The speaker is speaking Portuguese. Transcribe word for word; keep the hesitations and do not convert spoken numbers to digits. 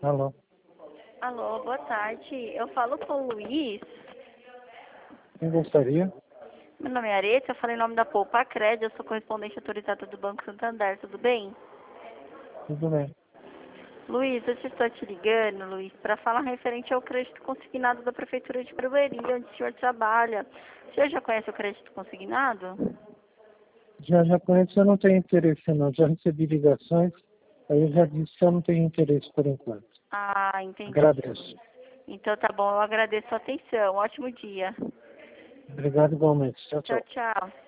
Alô, Alô, boa tarde. Eu falo com o Luiz. quem gostaria? Meu nome é Areta, eu falei em nome da Poupa Crédito, eu sou correspondente autorizada do Banco Santander, tudo bem? Tudo bem. Luiz, eu te estou te ligando, Luiz, para falar referente ao crédito consignado da Prefeitura de Barueri, onde o senhor trabalha. O senhor já conhece o crédito consignado? Já, já conheço, eu não tenho interesse não. Já recebi ligações, aí eu já disse que eu não tenho interesse por enquanto. Ah, entendi. Agradeço. Então tá bom, eu agradeço a atenção. Ótimo dia. Obrigado igualmente. Tchau, Tchau, tchau. tchau.